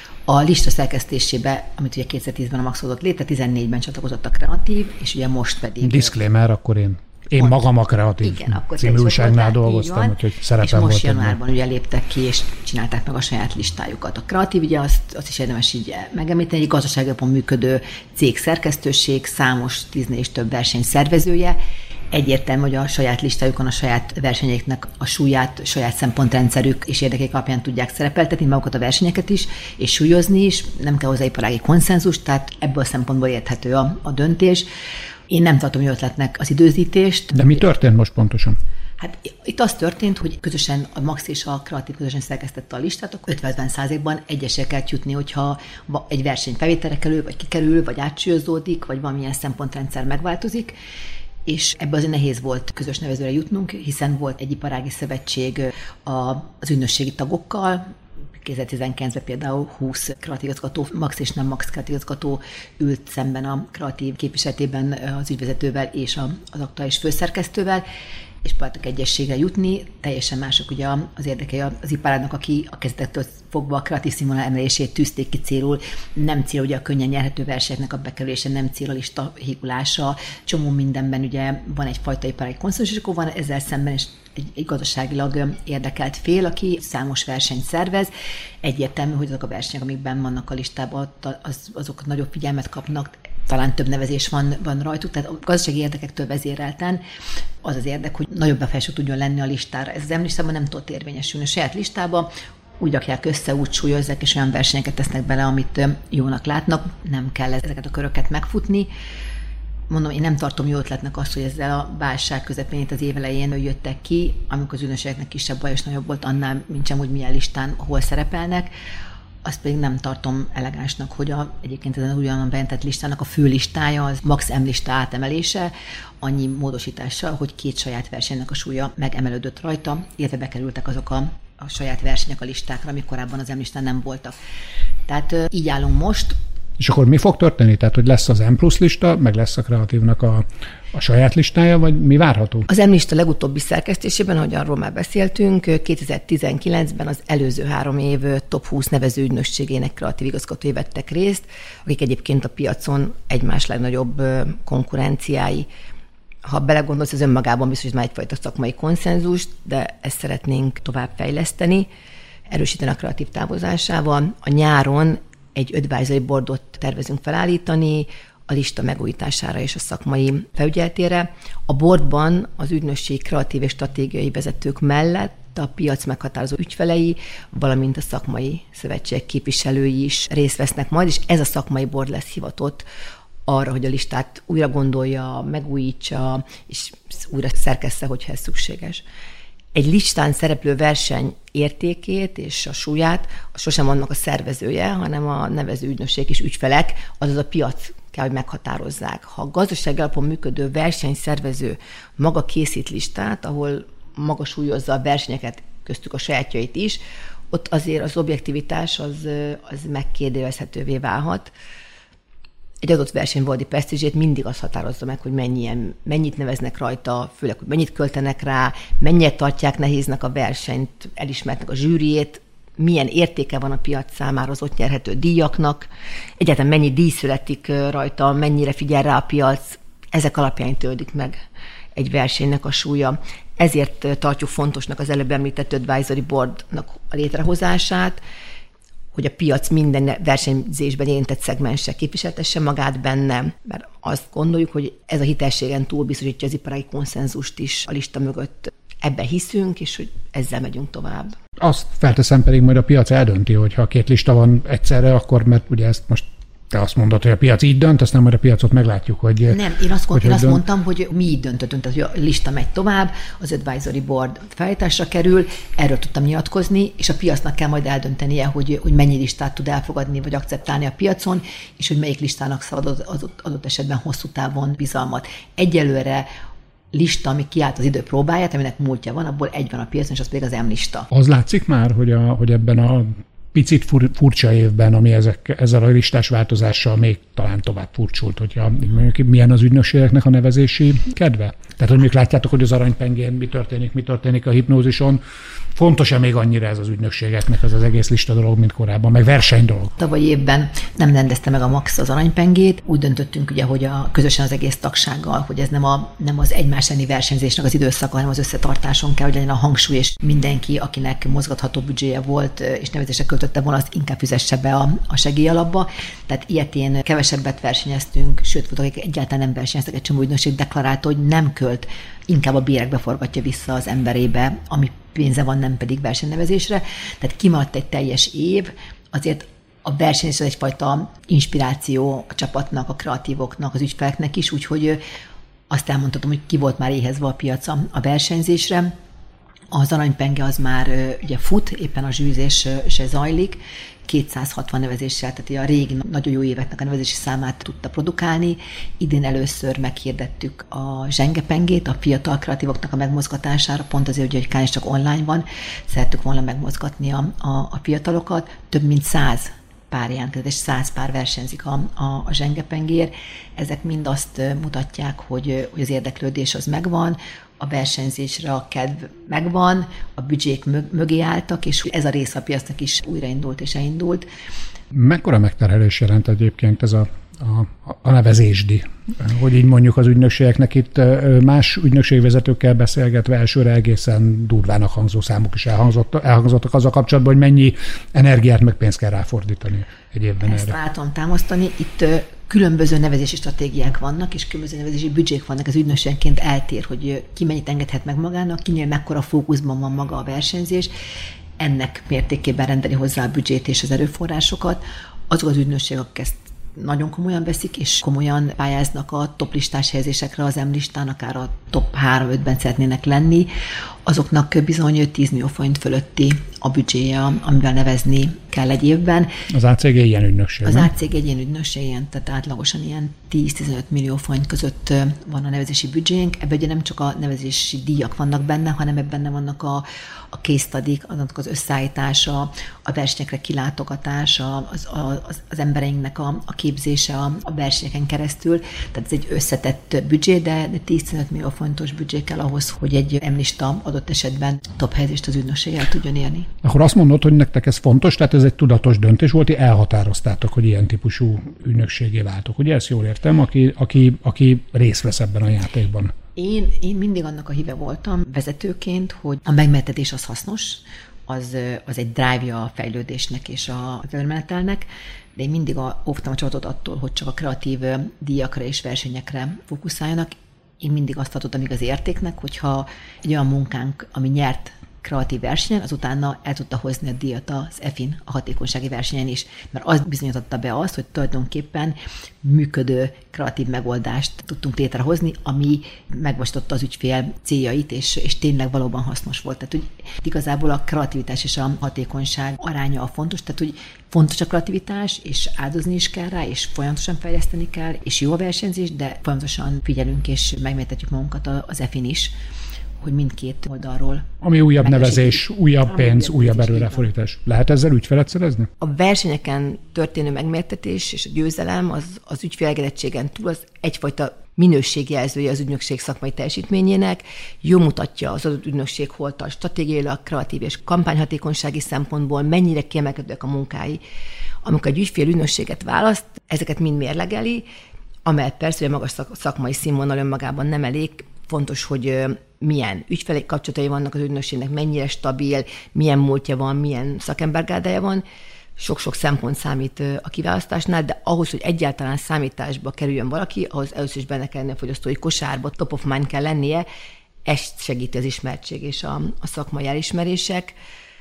A lista szerkesztésébe, amit ugye kétezer-tízben a MAX hozott létre, tizennégyben csatlakozott a kreatív, és ugye most pedig... Disclaimer, akkor én, én magam a kreatív igen, című újságnál dolgoztam, úgyhogy szerepem volt. És most januárban ugye léptek ki, és csinálták meg a saját listájukat. A kreatív, ugye azt, azt is érdemes így megemlíteni, egy gazdasági alapon működő cég szerkesztőség, számos tíznél és több verseny szervezője. Egyértelmű, hogy a saját listájukon a saját versenyeknek a súlyát, saját szempontrendszerük és érdekeik alapján tudják szerepeltetni magukat a versenyeket is, és súlyozni is, nem kell hozzá iparági konszenzus, tehát ebből a szempontból érthető a, a döntés. Én nem tartom jó ötletnek az időzítést. De mi történt most pontosan? Hát itt az történt, hogy közösen a MAX és a kreatív közösen szerkesztette a listát, akkor ötven százalékban egyesre kell jutni, hogyha egy verseny felvételre kerül, vagy kikerül, vagy átsúlyozódik, vagy valamilyen szempontrendszer megváltozik. És ebből azért nehéz volt közös nevezőre jutnunk, hiszen volt egy iparági szövetség az ügynökségi tagokkal, kétezer-tizenkilencben például húsz kreatív igazgató, MAX és nem MAX kreatív igazgató ült szemben a kreatív képviseletében az ügyvezetővel és az aktuális főszerkesztővel, és próbáltak egyességre jutni, teljesen mások ugye az érdekei az iparágnak, aki a kezdettől fogva a kreatív színvonal emelését tűzték ki célul. Nem cél ugye a könnyen nyerhető versenyeknek a bekerülése, nem cél a lista hígulása. Csomó mindenben ugye van egyfajta iparági konszenzus, és akkor van ezzel szemben is egy, egy gazdaságilag érdekelt fél, aki számos versenyt szervez. Egyértelmű, hogy azok a versenyek, amik benn vannak a listában, az, azok nagyobb figyelmet kapnak, talán több nevezés van, van rajtuk, tehát a gazdasági érdekektől vezérelten az az érdek, hogy nagyobb befelső tudjon lenni a listára. Ez az M-listában nem tudott érvényesülni. A saját listába úgy rakják össze, úgy súlyozzák, és olyan versenyeket tesznek bele, amit jónak látnak. Nem kell ezeket a köröket megfutni. Mondom, én nem tartom jó ötletnek azt, hogy ezzel a válság közepén itt az év elején jöttek ki, amikor az ügynökségeknek kisebb baj és nagyobb volt annál, mint sem, hogy milyen listán hol szerepelnek. Azt pedig nem tartom elegánsnak, hogy a, egyébként ezen ugyanan bejelentett listának a fő listája az MAX M-lista átemelése, annyi módosítással, hogy két saját versenynek a súlya megemelődött rajta, illetve bekerültek azok a, a saját versenyek a listákra, amik korábban az M-listán nem voltak. Tehát így állunk most. És akkor mi fog történni? Tehát, hogy lesz az M plusz lista, meg lesz a kreatívnak a, a saját listája, vagy mi várható? Az M-lista legutóbbi szerkesztésében, ahogy arról már beszéltünk, kétezer-tizenkilencben az előző három év top húsz nevező ügynökségének kreatív igazgatói vettek részt, akik egyébként a piacon egymás legnagyobb konkurenciái. Ha belegondolsz, az önmagában biztos, hogy már egyfajta szakmai konszenzust, de ezt szeretnénk tovább fejleszteni, erősíteni a kreatív távozásával. A nyáron egy advisory boardot tervezünk felállítani a lista megújítására és a szakmai felügyeletére. A boardban az ügynökség kreatív és stratégiai vezetők mellett a piac meghatározó ügyfelei, valamint a szakmai szövetség képviselői is részt vesznek majd, és ez a szakmai board lesz hivatott arra, hogy a listát újra gondolja, megújítsa, és újra szerkessze, hogyha ez szükséges. Egy listán szereplő verseny értékét és a súlyát sosem annak a szervezője, hanem a nevező ügynökség és ügyfelek, azaz a piac kell, hogy meghatározzák. Ha a gazdasági alapon működő versenyszervező maga készít listát, ahol maga súlyozza a versenyeket, köztük a sajátjait is, ott azért az objektivitás az, az megkérdőjelezhetővé válhat. Egy adott verseny valódi presztízsét mindig az határozza meg, hogy mennyien, mennyit neveznek rajta, főleg, hogy mennyit költenek rá, mennyire tartják nehéznek a versenyt, elismertnek a zsűriét, milyen értéke van a piac számára az ott nyerhető díjaknak, egyáltalán mennyi díj születik rajta, mennyire figyel rá a piac, ezek alapján töldik meg egy versenynek a súlya. Ezért tartjuk fontosnak az előbb említett advisory boardnak a létrehozását, hogy a piac minden versenyzésben érintett szegmense képviseltesse magát benne, mert azt gondoljuk, hogy ez a hitelességen túl biztosítja az iparági konszenzust is a lista mögött. Ebben hiszünk, és hogy ezzel megyünk tovább. Azt felteszem, pedig majd a piac eldönti, hogy ha két lista van egyszerre, akkor, mert ugye ezt most te azt mondod, hogy a piac így dönt, aztán majd a piacot meglátjuk, hogy... Nem, én azt, hogy én azt dönt. mondtam, hogy mi így döntöttünk, tehát hogy a lista megy tovább, az advisory board felállításra kerül, erről tudtam nyilatkozni, és a piacnak kell majd eldöntenie, hogy, hogy mennyi listát tud elfogadni, vagy akceptálni a piacon, és hogy melyik listának szabad az adott, adott esetben hosszú távon bizalmat. Egyelőre lista, ami kiállt az idő próbáját, aminek múltja van, abból egy van a piacon, és az pedig az M-lista. Az látszik már, hogy, a, hogy ebben a picit fur, furcsa évben, ami ezek, ezzel a listás változással még talán tovább furcsult, hogyha mondjuk milyen az ügynökségeknek a nevezési kedve? Tehát, hogy még látjátok, hogy az aranypengén mi történik, mi történik a hipnózison. Fontos-e még annyira ez az ügynökségeknek az az egész lista dolog, mint korábban, meg verseny dolog? Tavaly évben nem rendezte meg a Max az aranypengét. Úgy döntöttünk ugye, hogy a, közösen az egész tagsággal, hogy ez nem, a, nem az egymás elleni versenyzésnek az időszaka, hanem az összetartáson kell, hogy legyen a hangsúly, és mindenki, akinek mozgatható büdzséje volt, és nevezésre költötte volna, az inkább fizesse be a, a segélyalapba. Tehát ilyetén kevesebbet versenyeztünk, sőt, voltak, akik egyáltalán nem versenyeztek, egy csomó ügynökség deklarálta, hogy nem költ, inkább a bérekbe forgatja vissza az emberébe, ami pénze van, nem pedig versenynevezésre. Tehát kimaradt egy teljes év, azért a versenyzés az egyfajta inspiráció a csapatnak, a kreatívoknak, az ügyfeleknek is, úgyhogy azt elmondhatom, hogy ki volt már éhezve a piaca a versenyzésre. Az aranypenge az már ugye fut, éppen a zsűrizés se zajlik, kétszázhatvan nevezéssel, tehát a régi nagyon jó éveknek a nevezési számát tudta produkálni. Idén először meghirdettük a zsengepengét a fiatal kreatívoknak a megmozgatására, pont azért, hogy Kán is csak online van, szerettük volna megmozgatni a, a, a fiatalokat. Több mint száz pár jelentkezett, és száz pár versenyzik a, a, a zsengepengér. Ezek mind azt mutatják, hogy, hogy az érdeklődés az megvan, a versenyzésre a kedv megvan, a büdzsék mögé álltak, és ez a rész a piacnak is újraindult és elindult. Mekkora megterhelés jelent egyébként ez a, a, a nevezésdi? Hogy így mondjuk az ügynökségeknek itt más ügynökségvezetőkkel beszélgetve elsőre egészen durvának hangzó számok is elhangzott, elhangzottak azzal kapcsolatban, hogy mennyi energiát meg pénzt kell ráfordítani egy évben Ezt erre. látom támasztani. Itt különböző nevezési stratégiák vannak, és különböző nevezési büdzsék vannak, az ügynökségenként eltér, hogy ki mennyit engedhet meg magának, kinél mekkora fókuszban van maga a versenyzés, ennek mértékében rendeli hozzá a büdzsét és az erőforrásokat. Azok az ügynökségek, akik ezt nagyon komolyan veszik, és komolyan pályáznak a top listás helyezésekre az M-listán, akár a top három-ötben szeretnének lenni, azoknak bizony tíz millió forint fölötti a büdzséje, amivel nevezni kell egy évben. Az á cé gé ilyen ügynökség, Az nem? á cé gé egy ilyen ügynökség, ilyen, tehát átlagosan ilyen tíz-tizenöt millió forint között van a nevezési büdzsénk. Ebben ugye nem csak a nevezési díjak vannak benne, hanem ebben benne vannak a, a case study-k, azok az összeállítása, a versenyekre kilátogatása, az, az, az embereinknek a, a képzése a, a versenyeken keresztül. Tehát ez egy összetett büdzsé, de, de tíz-tizenöt millió forintos büdzsé kell ahhoz, hogy egy M-lista adott esetben top helyezést az ügynökség el tudjon érni. Akkor azt mondod, hogy nektek ez fontos, tehát ez egy tudatos döntés volt, ti elhatároztátok, hogy ilyen típusú ügynökségé váltok. Ugye ezt jól értem, aki, aki, aki részt vesz ebben a játékban? Én, én mindig annak a híve voltam vezetőként, hogy a megmenetetés az hasznos, az, az egy drive-ja a fejlődésnek és a előmenetelnek, de én mindig a, óvtam a csapatot attól, hogy csak a kreatív díjakra és versenyekre fókuszáljanak. Én mindig azt tartottam igaz értéknek, hogyha egy olyan munkánk, ami nyert kreatív versenyen, azutána el tudta hozni a díjat az e fin, a hatékonysági versenyen is, mert az bizonyította be azt, hogy tulajdonképpen működő kreatív megoldást tudtunk létrehozni, ami megvalósította az ügyfél céljait, és, és tényleg valóban hasznos volt. Tehát, hogy igazából a kreativitás és a hatékonyság aránya a fontos, tehát, hogy fontos a kreativitás, és áldozni is kell rá, és folyamatosan fejleszteni kell, és jó a versenyzés, de folyamatosan figyelünk, és megmértetjük magunkat az e fin is, hogy mindkét oldalról. Ami újabb nevezés, újabb Ami pénz, újabb újabb nevezés, erőreforítás. Lehet ezzel ügyfelet szerezni? A versenyeken történő megmértetés és a győzelem az, az ügyfélegedettségen túl az egyfajta minőségjelzője az ügynökség szakmai teljesítményének, jó mutatja az adott ügynökség hol tart stratégiailag, kreatív és kampányhatékonysági szempontból, mennyire kiemelkedőek a munkái. Amikor egy ügyfél ügynökséget választ, ezeket mind mérlegeli, amelyet persze, hogy a magas szakmai színvonal önmagában nem elég, fontos, hogy milyen ügyfelek kapcsolatai vannak az ügynökségnek, mennyire stabil, milyen múltja van, milyen szakembergárdája van. Sok-sok szempont számít a kiválasztásnál, de ahhoz, hogy egyáltalán számításba kerüljön valaki, ahhoz először is benne kell lenni a fogyasztói kosárba, top of mind kell lennie, ezt segíti az ismertség és a, a szakmai elismerések.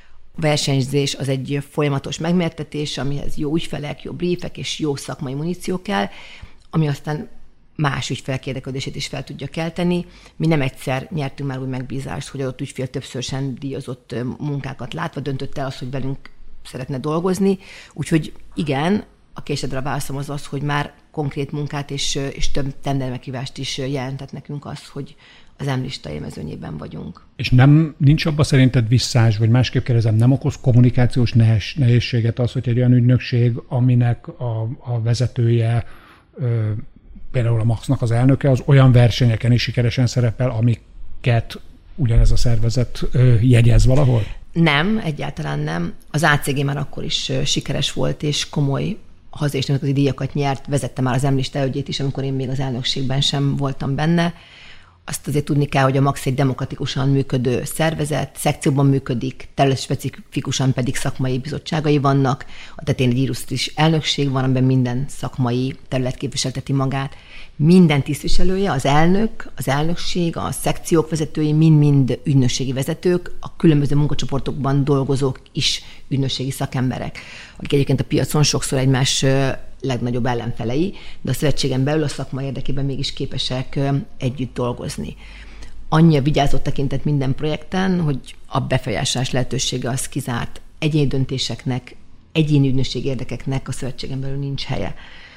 A versenyzés az egy folyamatos megmértetés, amihez jó ügyfelek, jó briefek és jó szakmai muníció kell, ami aztán más ügyfelek érdeklődését is fel tudja kelteni. Mi nem egyszer nyertünk már úgy megbízást, hogy adott ügyfél többször sem díjazott munkákat látva döntött el azt, hogy velünk szeretne dolgozni. Úgyhogy igen, a késedre a válaszom az az, hogy már konkrét munkát és, és több tendermeghívást is jelentett nekünk az, hogy az M-lista élmezőnyében vagyunk. És nem nincs abban szerinted visszás, vagy másképp kérdezem, nem okoz kommunikációs nehézséget az, hogy egy olyan ügynökség, aminek a, a vezetője, ö, például a Maxnak az elnöke, az olyan versenyeken is sikeresen szerepel, amiket ugyanez a szervezet ö, jegyez valahol? Nem, egyáltalán nem. Az á cé gé már akkor is sikeres volt, és komoly hazai és nemzetközi díjakat nyert, vezette már az M-lista elődjét is, amikor én még az elnökségben sem voltam benne. Azt azért tudni kell, hogy a Max egy demokratikusan működő szervezet, szekcióban működik, területspecifikusan pedig szakmai bizottságai vannak, a tetején egy illusztris elnökség van, amiben minden szakmai terület képviselteti magát. Minden tisztviselője, az elnök, az elnökség, a szekciók vezetői, mind-mind ügynökségi vezetők, a különböző munkacsoportokban dolgozók is ügynökségi szakemberek, akik egyébként a piacon sokszor egymás legnagyobb ellenfelei, de a szövetségen belül a szakma érdekében mégis képesek együtt dolgozni. Annyi vigyázott tekintet minden projekten, hogy a befolyásolás lehetősége az kizárt. Egyéni döntéseknek, egyéni ügynökség érdekeknek a szövetségen belül nincs helye.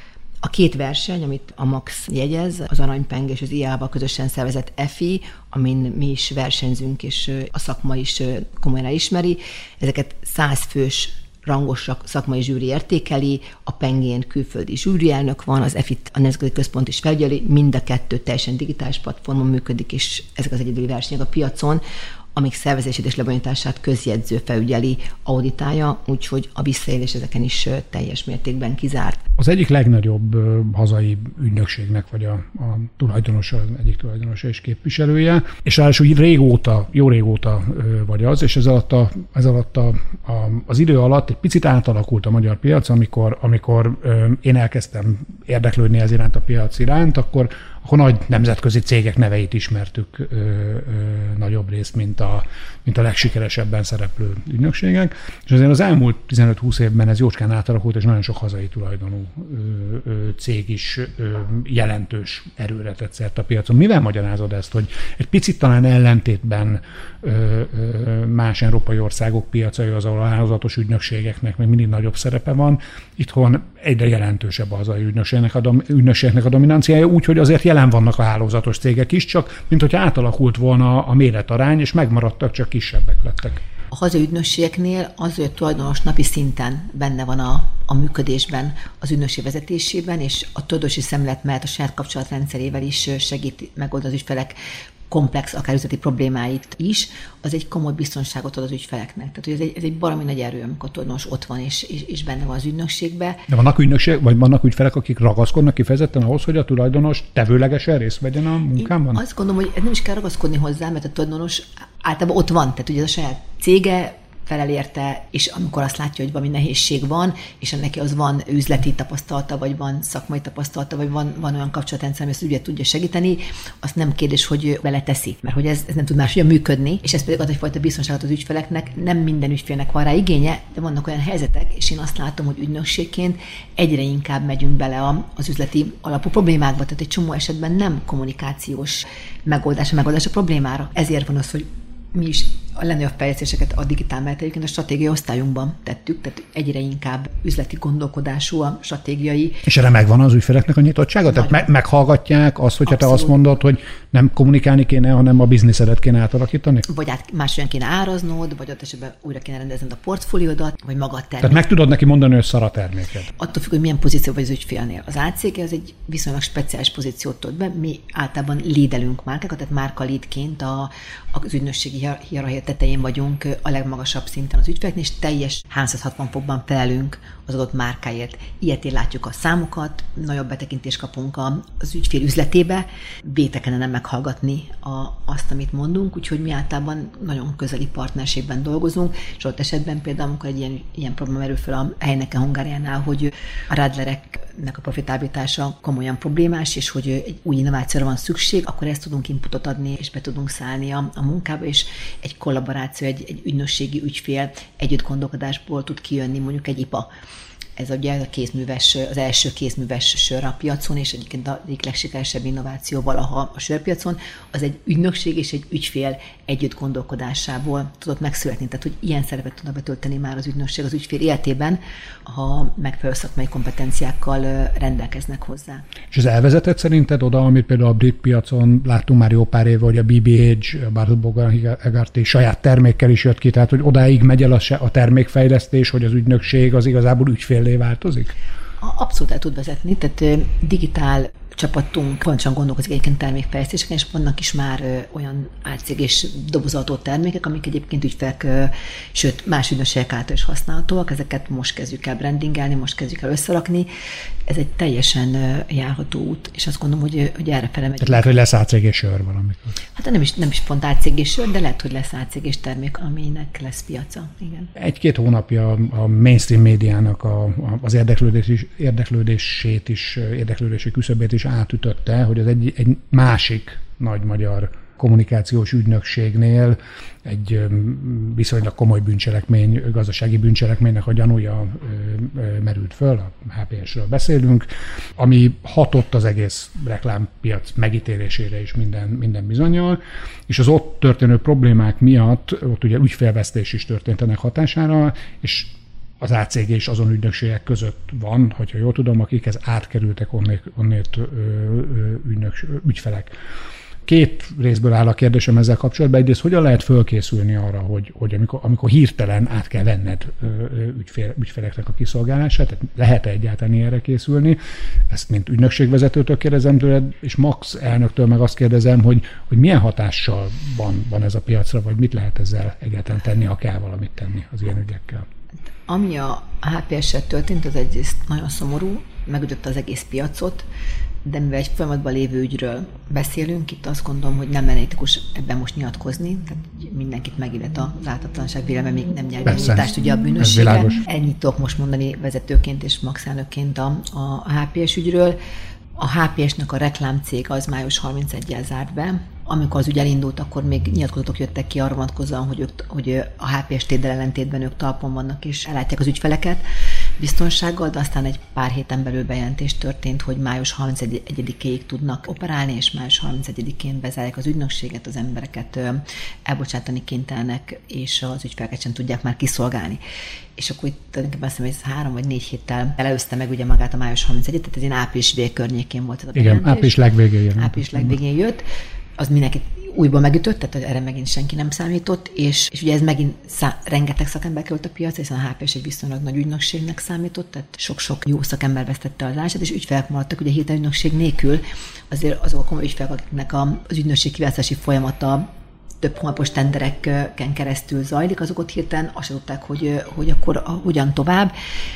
A két verseny, amit a Max jegyez, az Aranypeng és az i á-val közösen szervezett ef i, amin mi is versenyzünk, és a szakma is komolyan elismeri, ezeket száz fős rangos szakmai zsűri értékeli, a Pengén külföldi zsűrielnök van, az ef i-t a Nemzetközi Központ is felügyeli, mind a kettő teljesen digitális platformon működik, és ezek az egyedüli versenyek a piacon, amik szervezését és lebonyolítását közjegyző felügyeli, auditálja, úgyhogy a visszaélés ezeken is teljes mértékben kizárt. Az egyik legnagyobb hazai ügynökségnek vagy a, a tulajdonosa, az egyik tulajdonosa és képviselője, és ráadásul régóta, jó régóta vagy az, és ez alatt, a, ez alatt a, a, az idő alatt egy picit átalakult a magyar piac, amikor, amikor én elkezdtem érdeklődni ez iránt a piac iránt, akkor akkor nagy nemzetközi cégek neveit ismertük ö, ö, nagyobb részt, mint a, mint a legsikeresebben szereplő ügynökségek. És azért az elmúlt tizenöt-húsz évben ez jócskán átalakult, és nagyon sok hazai tulajdonú ö, ö, cég is ö, jelentős erőre tett szert a piacon. Mivel magyarázod ezt, hogy egy picit talán ellentétben ö, ö, más európai országok piacai, az ahol a hálózatos ügynökségeknek még mindig nagyobb szerepe van, itthon egyre jelentősebb a hazai ügynökségnek a, dom- ügynökségnek a dominanciája, úgyhogy azért jelen vannak a hálózatos cégek is, csak mint hogyha átalakult volna a méretarány, és megmaradtak, csak kisebbek lettek. A hazai ügynökségeknél az, hogy a tulajdonos napi szinten benne van a, a működésben, az ügynökség vezetésében, és a tulajdonosi szemlélet mellett a saját kapcsolatrendszerével is segít megoldani az ügyfelek komplex, akár üzleti problémáit is, az egy komoly biztonságot ad az ügyfeleknek. Tehát hogy ez egy, ez egy baromi nagy erő, amikor a tulajdonos ott van és, és, és benne van az ügynökségbe. De vannak ügynökség, vagy vannak ügyfelek, akik ragaszkodnak kifejezetten ahhoz, hogy a tulajdonos tevőlegesen részt vegyen a munkámban? Én azt gondolom, hogy nem is kell ragaszkodni hozzá, mert a tulajdonos általában ott van, tehát ugye ez a saját cége, felel érte, és amikor azt látja, hogy valami nehézség van, és neki az van üzleti tapasztalata, vagy van szakmai tapasztalata, vagy van, van olyan kapcsolatrendszer, ami ezt ügyet tudja segíteni, azt nem kérdés, hogy beleteszi, mert hogy ez, ez nem tud máshogy működni, és ez pedig ad egyfajta biztonságot az ügyfeleknek, nem minden ügyfélnek van rá igénye, de vannak olyan helyzetek, és én azt látom, hogy ügynökségként egyre inkább megyünk bele az üzleti alapú problémákba, tehát egy csomó esetben nem kommunikációs megoldás a megoldás a problémára. Ezért van az, hogy mi is a legnagyobb fejlesztéseket a digitál mellett egyébként a stratégiai osztályunkban tettük, tehát egyre inkább üzleti gondolkodású a stratégiai. És erre megvan az ügyfeleknek a nyitottsága? Tehát me- meghallgatják azt, hogyha Abszolút. Te azt mondod, hogy nem kommunikálni kéne, hanem a bizniszedet kéne átalakítani? Vagy át máshogyan kéne áraznod, vagy ott esetben újra kéne rendezned a portfóliódat, vagy magad termék. Tehát meg tudod neki mondani, hogy szar a terméked. Attól függ, hogy milyen pozíció vagy az ügyfélnél. Az á cé gé az egy viszonylag speciális pozíciót tölt be. Mi általában leadelünk márkákat, tehát márka leadként a, az ügynökségi hierarchia tetején vagyunk a legmagasabb szinten az ügyfeleknél, és teljes háromszázhatvan fokban felelünk az adott márkáért. Ilyetén látjuk a számokat, nagyobb betekintést kapunk az ügyfél üzletébe, B-te kellene meghallgatni a, azt, amit mondunk, úgyhogy mi általában nagyon közeli partnerségben dolgozunk, és ott esetben például, amikor egy ilyen, ilyen probléma merül fel a Heineken Hungáriánál, hogy a Radlereknek a profitabilitása komolyan problémás, és hogy egy új innovációra van szükség, akkor ezt tudunk inputot adni, és be tudunk szállni a, a munkába, és egy kollaboráció, egy, egy ügynökségi ügyfél együtt gondolkodásból tud kijönni mondjuk egy i pé á. Ez ugye a kézműves, az első kézműves sör a piacon, és egyébként a egyik legsikeresebb innováció valaha a sörpiacon, az egy ügynökség és egy ügyfél együtt gondolkodásából tudott megszületni. Tehát, hogy ilyen szerepet tudnak betölteni már az ügynökség az ügyfél életében, ha megfelelő szakmai kompetenciákkal rendelkeznek hozzá. És ez elvezetett szerinted oda, amit például a brit piacon láttunk már jó pár éve, hogy a bé bé há, a Bartle Bogart Egarty saját termékkel is jött ki, tehát hogy odáig megy el a termékfejlesztés, hogy az ügynökség az igazából ügyféllé változik? Abszolút el tud vezetni, tehát digitál csapatunk pontosan gondolkozik egyébként termékfejlesztéseken, és vannak is már ö, olyan átszégés dobozoltó termékek, amik egyébként ügyfelek, ö, sőt, más ügynökségek által is használhatóak, ezeket most kezdjük el brandingelni, most kezdjük el összerakni. Ez egy teljesen ö, járható út, és azt gondolom, hogy, hogy erre fele megyünk. Tehát lehet, hogy lesz átszégés sör valamikor. Hát nem is, nem is pont átszégés sör, de lehet, hogy lesz átszégés termék, aminek lesz piaca. Igen. Egy-két hónapja a mainstream médiának a, a, az érdeklődés, érdeklődését is, érdeklődési küszöbét is átütötte, hogy az egy, egy másik nagy magyar kommunikációs ügynökségnél egy viszonylag komoly bűncselekmény, gazdasági bűncselekménynek a gyanúja merült föl, a há pé esről beszélünk, ami hatott az egész reklámpiac megítélésére is minden, minden bizonnyal, és az ott történő problémák miatt, ott ugye ügyfélvesztés is történt ennek hatására, és az átszégés azon ügynökségek között van, hogyha jól tudom, akikhez átkerültek onnét, onnét ö, ö, ügynöks, ügyfelek. Két részből áll a kérdésem ezzel kapcsolatban. Egyrészt hogyan lehet fölkészülni arra, hogy, hogy amikor, amikor hirtelen át kell venned ügyfél, ügyfeleknek a kiszolgálását, tehát lehet-e egyáltalán erre készülni? Ezt mint ügynökségvezetőtől kérdezem tőled, és Max elnöktől meg azt kérdezem, hogy, hogy milyen hatással van, van ez a piacra, vagy mit lehet ezzel egyáltalán tenni, ha kell valamit tenni az ilyen ügyekkel. Ami a há pé es-sel történt, az egyrészt nagyon szomorú, megütötte az egész piacot, de mivel egy folyamatban lévő ügyről beszélünk, itt azt gondolom, hogy nem lenne etikus ebben most nyilatkozni, tehát mindenkit megillet az ártatlanság véleme, még nem nyelvi nyitást ugye a bűnösségre. Ennyit tudok most mondani vezetőként és Max elnökként a, a há pé es ügyről. A há pé es-nek a reklámcég az május harmincegyedikével zárt be. Amikor az ügy elindult, akkor még nyilatkozatok jöttek ki arra vonatkozóan, hogy, ők, hogy a há pé es tétel ellentétben ők talpon vannak és ellátják az ügyfeleket biztonsággal, de aztán egy pár héten belül bejelentés történt, hogy május harmincegyedikéig tudnak operálni, és május harmincegyedikén bezárják az ügynökséget, az embereket elbocsátani kénytelenek, és az ügyfeleket sem tudják már kiszolgálni. És akkor itt tulajdonképpen azt hiszem, hogy ez három vagy négy héttel előzte meg ugye magát a május harmincegyediket, tehát ez ilyen április vég környékén volt ez a bejelentés. Igen, április legvégén jön. Április legvégén jött. Az mindenkit újból megütött, tehát erre megint senki nem számított, és, és ugye ez megint szá- rengeteg szakember került a piacra, hiszen a há pé es egy viszonylag nagy ügynökségnek számított, tehát sok-sok jó szakember vesztette az állását, és ügyfelek maradtak, ugye hirtelen ügynökség nélkül, azért azok a komoly ügyfelek, akiknek az ügynökség kiválasztási folyamata több hónapos tendereken keresztül zajlik, azok ott hirtelen azt tudták, hogy, hogy akkor hogyan tovább.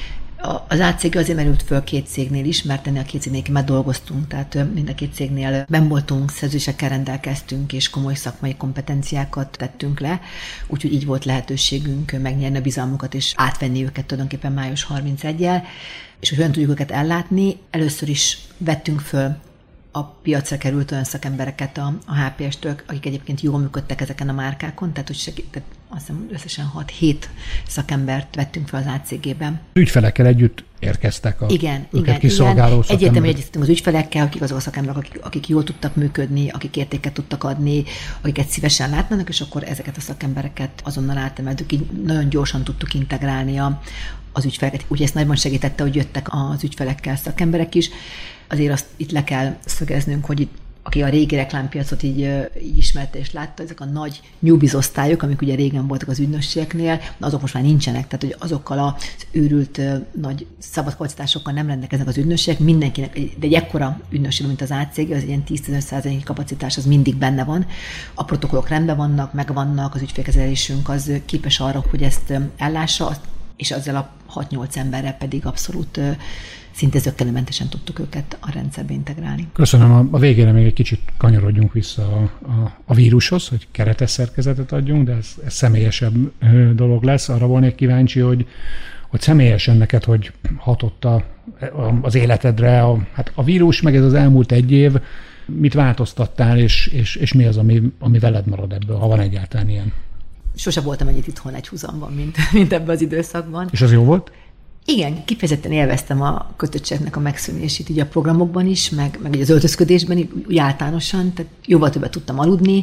Az átcég azért merült föl két cégnél is, mert ennél a két cégnél már dolgoztunk, tehát mind a két cégnél benn voltunk, szerződésekkel rendelkeztünk, és komoly szakmai kompetenciákat tettünk le, úgyhogy így volt lehetőségünk megnyerni a bizalmukat, és átvenni őket tulajdonképpen május harmincegyedikével, és hogy olyan tudjuk őket ellátni, először is vettünk föl a piacra került olyan szakembereket a, a há pé es-től, akik egyébként jól működtek ezeken a márkákon, tehát hogy segített, azt hiszem összesen hat-hét szakembert vettünk fel az átcégében. Ügyfelekkel együtt érkeztek a igen, őket igen, kiszolgáló igen. szakemberek. Egyértelműen egyeztettünk az ügyfelekkel, akik azok a szakemberek, akik, akik jól tudtak működni, akik értéket tudtak adni, akiket szívesen látnának, és akkor ezeket a szakembereket azonnal átemeltük, így nagyon gyorsan tudtuk integrálni a, az ügyfeleket. Ugye ezt nagyban segítette, hogy jöttek az ügyfelekkel szakemberek is. Azért azt itt le kell szögeznünk, hogy itt aki a régi reklámpiacot így, így ismerte és látta, ezek a nagy newbies osztályok, amik ugye régen voltak az ügynökségeknél, azok most már nincsenek, tehát hogy azokkal az őrült nagy szabad kapacitásokkal nem rendelkeznek az ügynökségek, mindenkinek, de egy ekkora ügynökség, mint az á cé gé, az egy ilyen tíz-tizenöt százalék kapacitás, az mindig benne van. A protokollok rendben vannak, megvannak, az ügyfélkezelésünk az képes arra, hogy ezt ellássa, és ezzel a hat-nyolc emberrel pedig abszolút szinte zökkenőmentesen tudtuk őket a rendszerbe integrálni. Köszönöm. A, a végére még egy kicsit kanyarodjunk vissza a, a, a vírushoz, hogy keretes szerkezetet adjunk, de ez, ez személyesebb dolog lesz. Arra volnék kíváncsi, hogy, hogy személyesen neked, hogy hatott a, a, az életedre a, hát a vírus, meg ez az elmúlt egy év, mit változtattál, és, és, és mi az, ami, ami veled marad ebből, ha van egyáltalán ilyen? Sose voltam ennyit itthon egy húzamban, mint, mint ebben az időszakban. És az jó volt? Igen, kifejezetten élveztem a kötöttségnek a megszűnését így a programokban is, meg, meg az öltözködésben, úgy általánosan, tehát jóval többet tudtam aludni,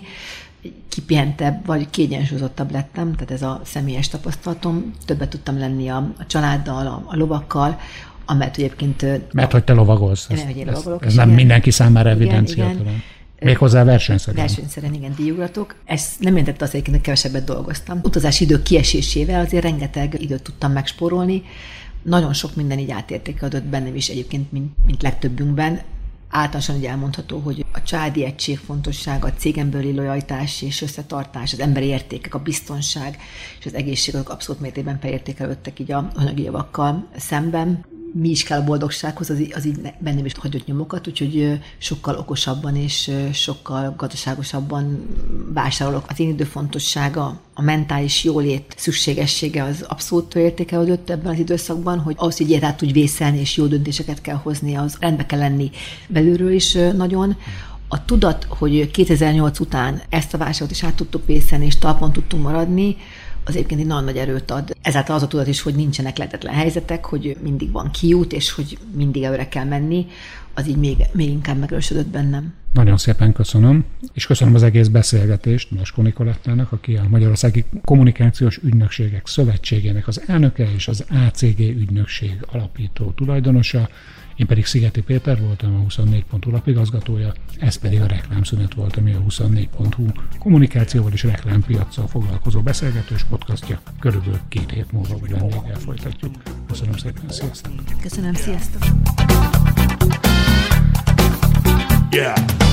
kipihentebb vagy kiegyensúlyozottabb lettem, tehát ez a személyes tapasztalatom, többet tudtam lenni a, a családdal, a, a lovakkal, amelyet egyébként... Mert hogy te lovagolsz. Ez, ez, ez, ez nem mindenki számára evidencia talán. Méghozzá versenyszerűen. Versenyszerűen, igen, díjugratok. Ez nem jelentette azt, hogy kevesebbet dolgoztam. Utazási idő kiesésével azért rengeteg időt tudtam megspórolni. Nagyon sok minden így átértékelődött bennem is egyébként, mint, mint legtöbbünkben. Általánosan ugye elmondható, hogy a családi egység fontossága, a cégen belüli lojalitás és összetartás, az emberi értékek, a biztonság és az egészség azok abszolút mértékben felértékelődtek így a anyagi javakkal szemben. Mi is kell a boldogsághoz, az, az így bennem is hagyott nyomokat, úgyhogy sokkal okosabban és sokkal gazdaságosabban vásárolok. Az én idő fontossága, a mentális jólét szükségessége az abszolút értékelődött ebben az időszakban, hogy ahhoz, hogy ilyet át tudj vészelni és jó döntéseket kell hozni, az rendbe kell lenni belülről is nagyon. A tudat, hogy kétezer-nyolc után ezt a válságot is át tudtuk vészelni és talpon tudtunk maradni, az egyébként egy nagyon nagy erőt ad. Ezáltal az a tudat is, hogy nincsenek lehetetlen helyzetek, hogy mindig van kiút, és hogy mindig előre kell menni, az így még, még inkább megerősödött bennem. Nagyon szépen köszönöm, és köszönöm az egész beszélgetést Maskó Nicolettának, aki a Magyarországi Kommunikációs Ügynökségek Szövetségének az elnöke és az á cé gé ügynökség alapító tulajdonosa. Én pedig Szigeti Péter voltam, a huszonnégy pont hu lapigazgatója, ez pedig a Reklámszünet volt, ami a huszonnégy pont hu kommunikációval és reklámpiaccal foglalkozó beszélgetős podcastja. Körülbelül két hét múlva vagy vendéggel folytatjuk. Köszönöm szépen, sziasztok! Köszönöm, sziasztok! Yeah.